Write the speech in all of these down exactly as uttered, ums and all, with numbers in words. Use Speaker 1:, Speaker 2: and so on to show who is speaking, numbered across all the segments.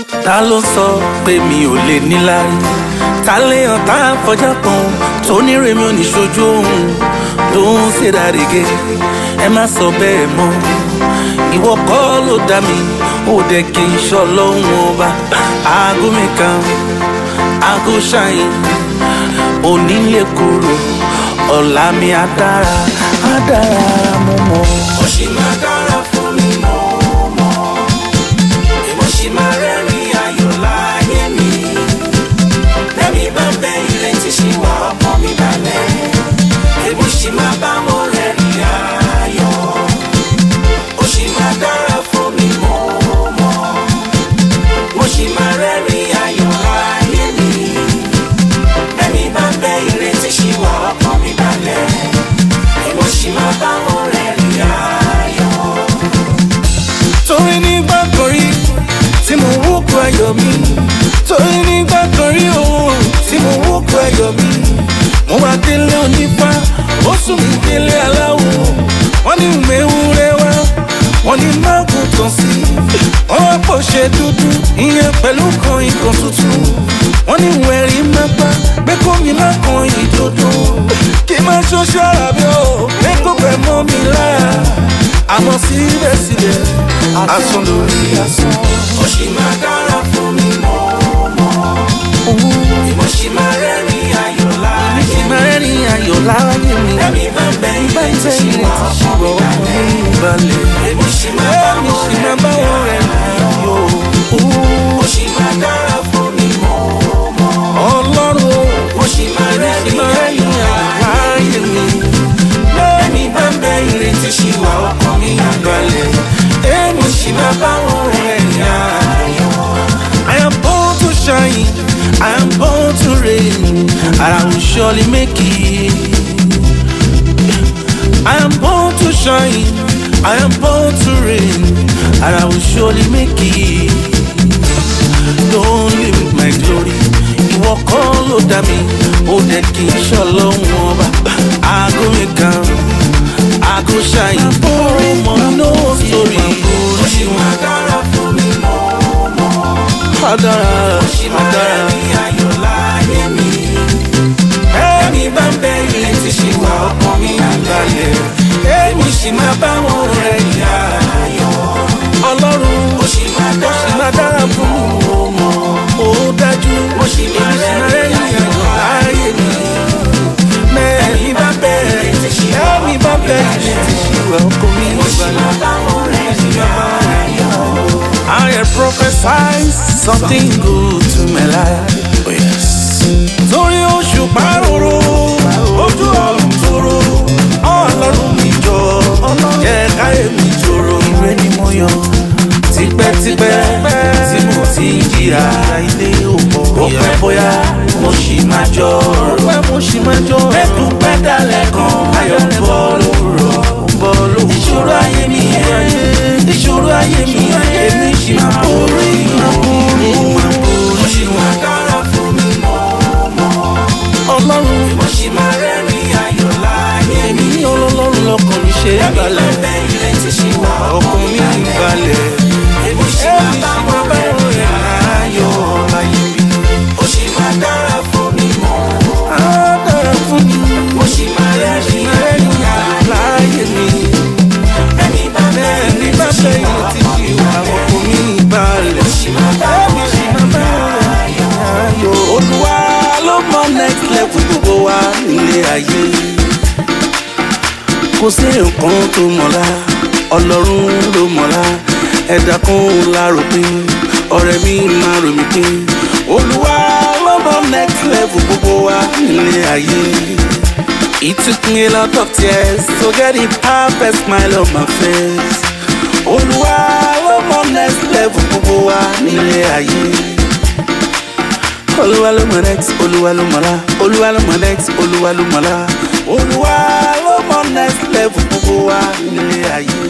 Speaker 1: Ta ló sọ pé mi ò lè níláárí? Ta léèyàn tá a fọjá kan tó nírèmí ò ní ṣojú òun? Don't say that again, ẹ má sọ bẹ́ẹ̀ mọ́. Ìwọ kọ́ ló dá mi, ó dẹ̀ kí n ṣọlọ́run ọba. Aago mi kan, aago ṣáyìn, òní lè kúrò, ọ̀la mi á dára, á dára mo mọ̀. Ó ṣì máa dára fún mi mọ́ mọ́, èmo ṣì máa rẹ́rìn ayọ̀ láyé mi. Lẹ́mi bá bẹ ìrètí ṣì wà ọkàn mi balẹ̀, èmo ṣì máa bá wọn rẹ́rìn ayọ̀. Ó ṣì máa dára fún mi mọ́ mọ́, mo ṣì máa rẹ́rìn ayọ̀ láyé mi. Lẹ́mi bá bẹ ìrètí ṣì wà ọkàn mi balẹ̀, èmo ṣì máa bá wọn rẹ́rìn ayọ̀. Torí nígbà kan rí tí mo wúkú ayọ̀ mi, torí nígbà kan rí òun tí mo wúkú ayọ̀ mi. Mo wá délé onífá, ó sún mi délé aláwo. Wọ́n ní mẹ́wúrẹ́ wá, wọ́n ní mágùn tán sí. Wọ́n wá pọ̀ ṣe dúdú, ìyẹn pẹ̀lú kan ikàn tuntun. Wọ́n ní wẹ̀rí mápá, pé kó mi má kan ìdodo. Kí má ṣoṣo ara mi ò, pé kó pẹ̀ mọ́ mi lára. Àmọ́ síbẹ̀síbẹ̀, asán lórí asán. Ó ṣì máa dára fún mi mọ́ mọ́, mo ṣì máa rẹ́rìn ayọ̀ láyé mi. Mo ṣì máa rẹ́rìn ayọ̀ láyé mi. Ẹ̀mí bá ń bẹ ìrètí ṣì wà ọkàn mi balẹ̀, èmi ṣì máa bá wọn rẹ́rìn ayọ̀. Ó ṣì máa dára fún mi mọ́ mọ́, Ọlọ́run ó ṣì máa rẹ́rìn ayọ̀ láyé mi. Ẹ̀mí bá ń bẹ ìrètí ṣì wà ọkàn mi balẹ̀, èmi ṣì máa bá wọn rẹ́rìn ayọ̀. I am born to shine, I am born to reign, and I will surely make it. I am born to shine, I am born to reign, and I will surely make it. Don't limit my glory, ìwọ kọ́ ló dá mi, ó dẹ̀ kí n ṣọlọ́run ọba. Aago mi kan, aago ṣáyìn, orí mọ́ no story. Ó ṣì máa dára fún mi mọ́ mọ́, á dára, á dára. Ayọ̀ láyé mi, ẹ̀mí bá ń bẹ ìrètí ṣì wà ọkàn mi balẹ̀, èmi ṣì máa bá wọn rẹ́rìn ayọ̀. Ọlọ́run ó ṣì máa dára fún mi mọ́, ó dájú, ó ṣì máa rẹ́rìn ayọ̀ láyé mi. Ẹ̀mí bá bẹ ìrètí ṣì wà ọkàn mi balẹ̀. I have prophesied something good to my life. Oh yes. Torí oṣù pàrọ̀rọ̀, ojú ọ̀run tòrò, Ọlọ́run mi jọ, jẹ́ káyé mi jòrò. Ire ni mo yàn tipẹ́tipẹ́ tí mo ti ń jìyà ilé òpó. Ó pẹ́ bóyá mo ṣì máa jọ ọ̀rọ̀. Mẹ́kún pẹ́ dalẹ̀ kan, ayọ̀ ń bọ̀ lówùrọ̀. Ìṣòro ayé mi yẹn, ìṣòro ayé mi yẹn, èmi ṣì máa borí. Mo ṣì máa dára fún mi mọ́ mọ́, Ọlọ́run mo ṣì máa rẹ́rìn ayọ̀ láyé mi. Ní Ọlọ́run lọ́kàn mi ṣe é balẹ̀, ọkàn mi balẹ̀, èmi ṣì máa bá wọn rẹ́rìn ayọ̀ láyé mi. Ó ṣì máa dára fún mi mọ́, á dára fún mi. Mo ṣì máa rẹ́rìn ayọ̀ láyé mi. Ẹ̀mí bá bẹ́ẹ̀ ní bá bẹ́ẹ̀ yóò ti ṣì wà ọkàn mi balẹ̀. Ó ṣì máa bá wọn rẹ́rìn ayọ̀. Olúwa ló mọ next level gbogbo wa nílé ayé. Kò sí nǹkan tó mọ̀lá, Ọlọ́run ló mọ̀lá. Ẹ̀dá kan lárò pé ọ̀rẹ́ mi máa rò mí pé Olúwa ló mọ next level gbogbo wa nílé ayé. It took me a lot of tears to get the perfect smile on my face. Olúwa ló mọ next level gbogbo wa nílé ayé. Olúwa ló mọ next, Olúwa ló mọ̀lá, Olúwa ló mọ next, Olúwa ló mọ̀lá. Olúwa ló mọ next level gbogbo wa nílé ayé.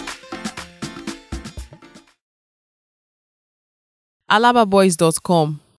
Speaker 2: alaba boys dot com